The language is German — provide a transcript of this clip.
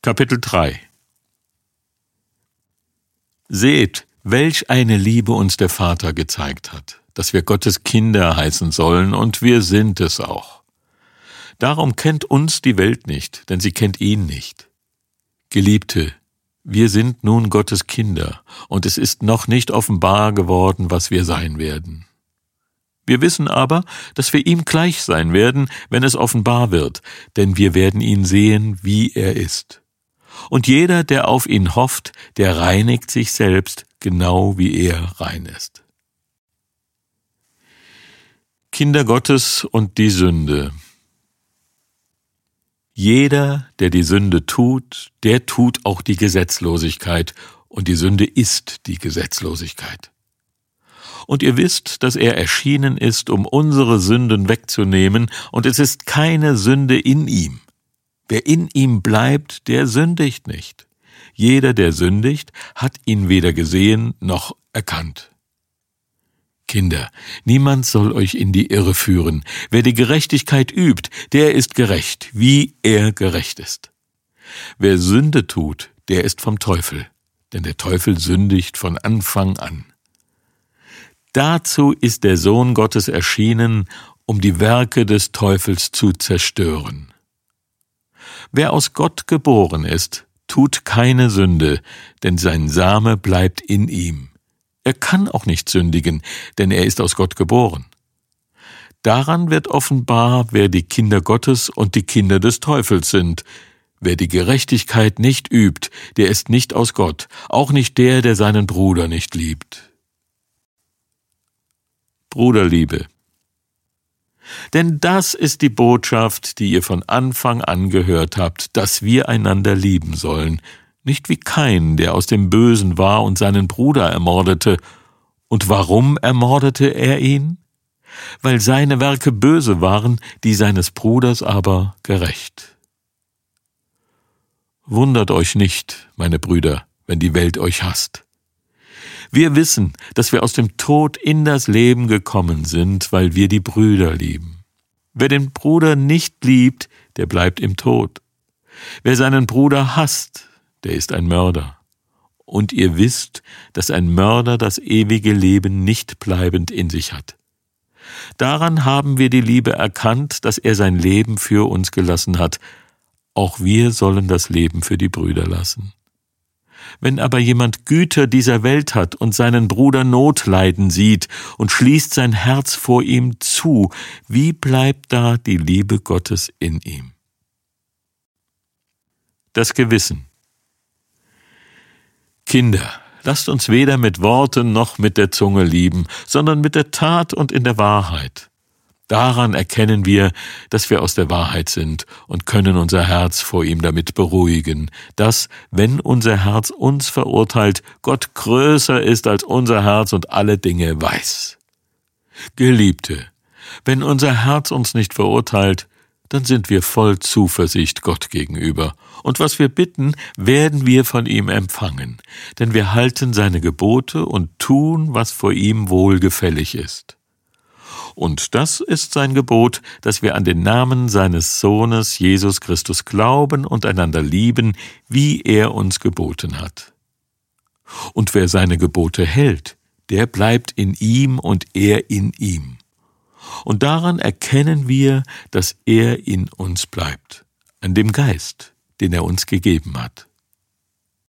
Kapitel 3. Seht, welch eine Liebe uns der Vater gezeigt hat, dass wir Gottes Kinder heißen sollen, und wir sind es auch. Darum kennt uns die Welt nicht, denn sie kennt ihn nicht. Geliebte, wir sind nun Gottes Kinder, und es ist noch nicht offenbar geworden, was wir sein werden. Wir wissen aber, dass wir ihm gleich sein werden, wenn es offenbar wird, denn wir werden ihn sehen, wie er ist. Und jeder, der auf ihn hofft, der reinigt sich selbst, genau wie er rein ist. Kinder Gottes und die Sünde. Jeder, der die Sünde tut, der tut auch die Gesetzlosigkeit, und die Sünde ist die Gesetzlosigkeit. Und ihr wisst, dass er erschienen ist, um unsere Sünden wegzunehmen, und es ist keine Sünde in ihm. Wer in ihm bleibt, der sündigt nicht. Jeder, der sündigt, hat ihn weder gesehen noch erkannt. Kinder, niemand soll euch in die Irre führen. Wer die Gerechtigkeit übt, der ist gerecht, wie er gerecht ist. Wer Sünde tut, der ist vom Teufel, denn der Teufel sündigt von Anfang an. Dazu ist der Sohn Gottes erschienen, um die Werke des Teufels zu zerstören. Wer aus Gott geboren ist, tut keine Sünde, denn sein Same bleibt in ihm. Er kann auch nicht sündigen, denn er ist aus Gott geboren. Daran wird offenbar, wer die Kinder Gottes und die Kinder des Teufels sind. Wer die Gerechtigkeit nicht übt, der ist nicht aus Gott, auch nicht der seinen Bruder nicht liebt. Bruderliebe. Denn das ist die Botschaft, die ihr von Anfang an gehört habt, dass wir einander lieben sollen, nicht wie Kain, der aus dem Bösen war und seinen Bruder ermordete. Und warum ermordete er ihn? Weil seine Werke böse waren, die seines Bruders aber gerecht. Wundert euch nicht, meine Brüder, wenn die Welt euch hasst. Wir wissen, dass wir aus dem Tod in das Leben gekommen sind, weil wir die Brüder lieben. Wer den Bruder nicht liebt, der bleibt im Tod. Wer seinen Bruder hasst, der ist ein Mörder. Und ihr wisst, dass ein Mörder das ewige Leben nicht bleibend in sich hat. Daran haben wir die Liebe erkannt, dass er sein Leben für uns gelassen hat. Auch wir sollen das Leben für die Brüder lassen. Wenn aber jemand Güter dieser Welt hat und seinen Bruder Not leiden sieht und schließt sein Herz vor ihm zu, wie bleibt da die Liebe Gottes in ihm? Das Gewissen. Kinder, lasst uns weder mit Worten noch mit der Zunge lieben, sondern mit der Tat und in der Wahrheit. Daran erkennen wir, dass wir aus der Wahrheit sind und können unser Herz vor ihm damit beruhigen, dass, wenn unser Herz uns verurteilt, Gott größer ist als unser Herz und alle Dinge weiß. Geliebte, wenn unser Herz uns nicht verurteilt, dann sind wir voll Zuversicht Gott gegenüber, und was wir bitten, werden wir von ihm empfangen, denn wir halten seine Gebote und tun, was vor ihm wohlgefällig ist. Und das ist sein Gebot, dass wir an den Namen seines Sohnes Jesus Christus glauben und einander lieben, wie er uns geboten hat. Und wer seine Gebote hält, der bleibt in ihm und er in ihm. Und daran erkennen wir, dass er in uns bleibt, an dem Geist, den er uns gegeben hat.